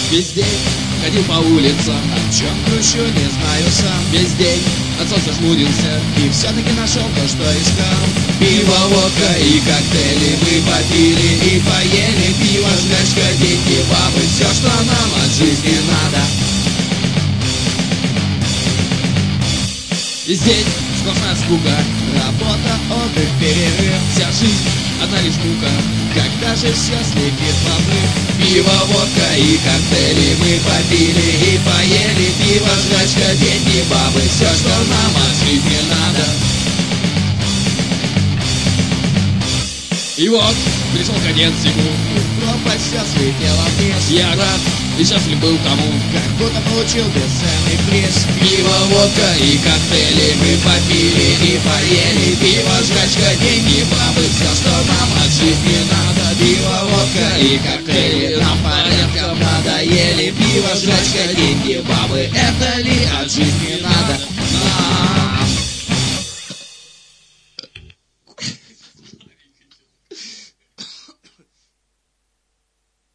Весь день ходил по улицам, О чем грущу, не знаю сам. весь день от солнца жмурился. И все-таки нашел то, что искал. Пиво, водка и коктейли мы попили и поели. Пиво, жрачка, деньги, бабы, все, что нам от жизни надо. Весь день сплошная скука, Работа, отдых, перерыв. вся жизнь одна лишь мука. Когда же все слетит в обрыв? Пиво, водка и коктейли мы попили и поели. Пиво, жрачка, деньги, бабы, все, что нам от жизни надо. И вот пришел конец всему. Пропасть все слетела вниз. Я рад и счастлив был тому. Как будто получил бесценный приз. Пиво, водка и коктейли мы попили и поели. Пиво, жрачка, деньги, бабы, все, что нам от жизни надо. Пиво, водка и коктейли нам порядком надоели. Пиво, жрачка, деньги, бабы, это ли от жизни надо?